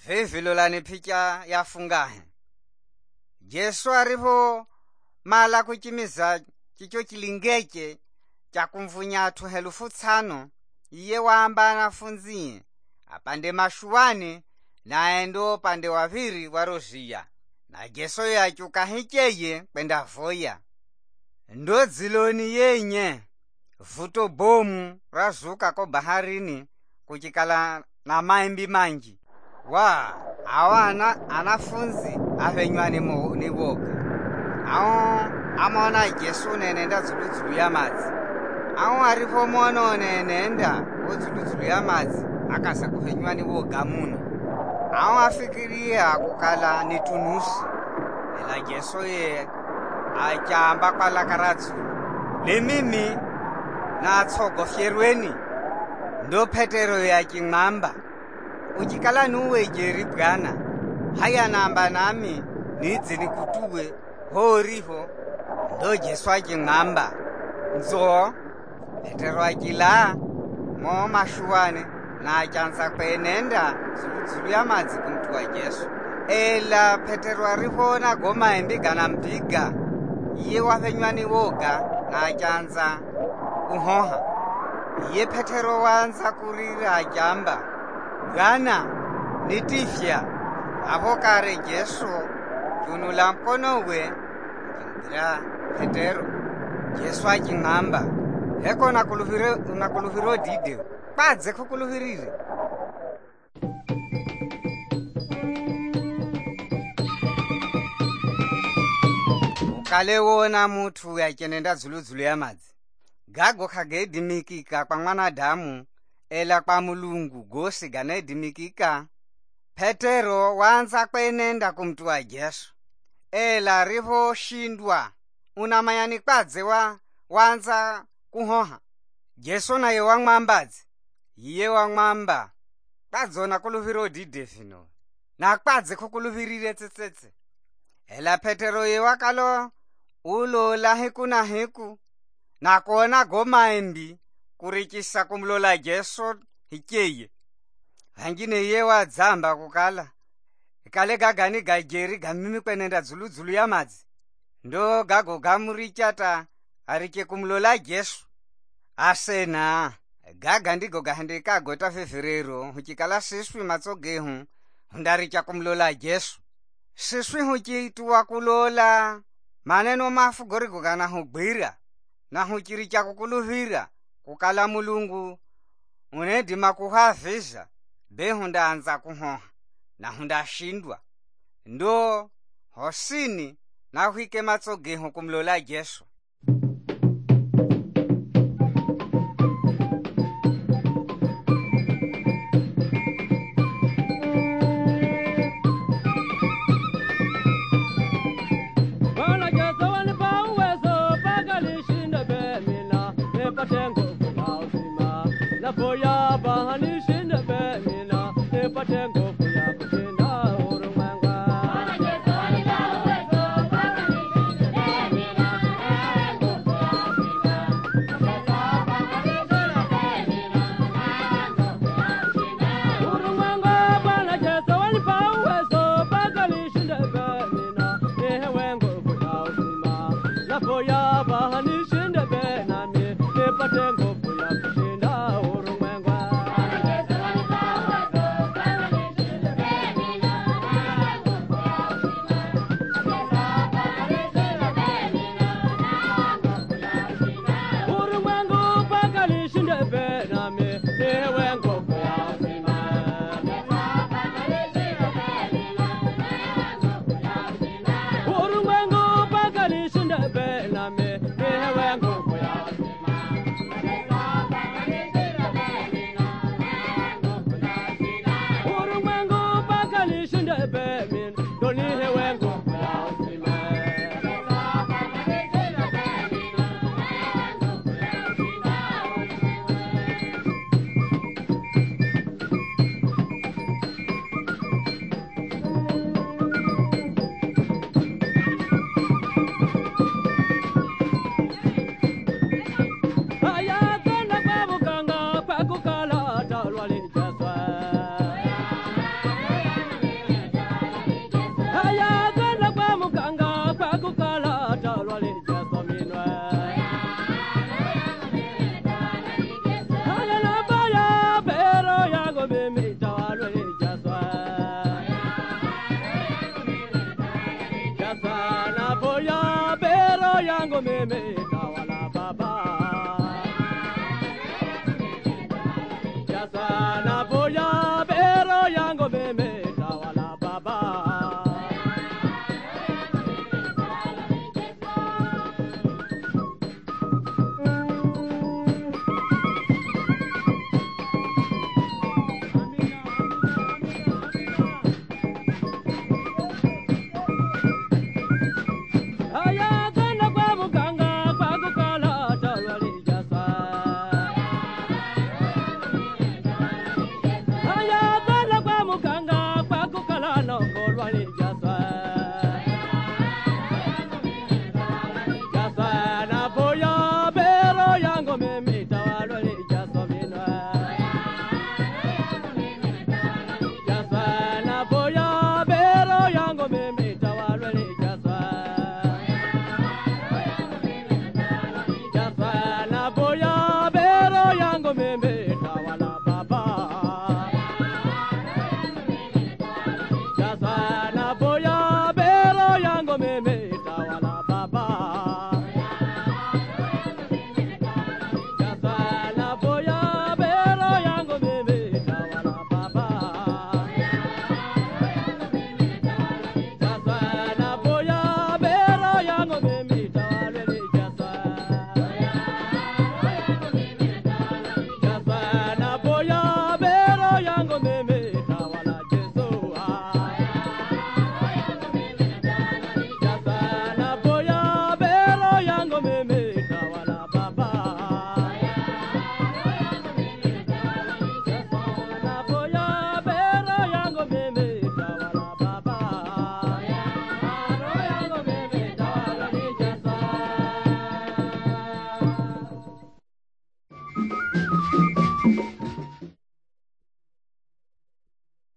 Vivilolani picha yafungahe. Jesu aripo mala kuchimiza chicho chilingeche cha kumvunya atu 5,000 iye wamba anafunzie apande mashuani na endo pande waviri warozia na Jesu yachuka hicheye kwenda voya. Ndo ziloni yenye vuto bomu razuka ko baharini kuchikala na maimbi manji awana anafunzi avenywani ni boga amona Jesu nenenda zuluzulu ya mazi aripo mono nenenda zuluzulu ya mazi akasa kuvenywani boga muno afikiria kukala ni tunusi ela Jesu ye achamba kwala karatsu le mimi na tsogo fierweni ndo Petero ya chingamba uchikala nuwe jeri bwana haya namba nami nidzi nikutuwe horiho ndo Jesu achingamba nzo Petero akila mo mashuane na achanza kwenenda zuluzulu ya madzi kumtu wa Jesu ela Petero arihona goma embigana mpiga iye wavenywani woga na achanza kuhoha iye Petero wanza kurira ajamba Bwana nitifya avokare Jesu junula mkono we kingira Petero Jesu achingamba heko nakuluviro dide badze kukuluvirire ukale wona mutu yachenenda zuluzulu ya madzi gago kagedimikika kwa mwanadamu ela kwa Mulungu gosi ganedimikika. Petero wanza kwenenda kumtu wa Jesu ela rivo shindwa unamayani kwadze wanza kuhoha Jesu naye wang'mambazi iye wang'mamba kwadzona kuluviro dide fino na kwadze kukuluvirire tsetsetse ela Petero ye wakalo ulola heku na heku na kuona goma embi kurichisa kumlola Jesu hicheye hangine ye wadzamba kukala kale gagani gajeri gamimi kwenenda zuluzulu ya madzi ndo gago gamurichata arike kumlola Jesu asena gaga ndigo gahandika gota feferero huchikala siswi matsogehu ndaricha kumlola Jesu siswi huchituwa kulola maneno mafu gorigo gana hugwira na huchiricha kukuluvira kukala Mulungu unedima kuhavisa behunda anza kuhoha na hunda shindwa ndo hosini na huike matsogehu kumlola Jesu. meme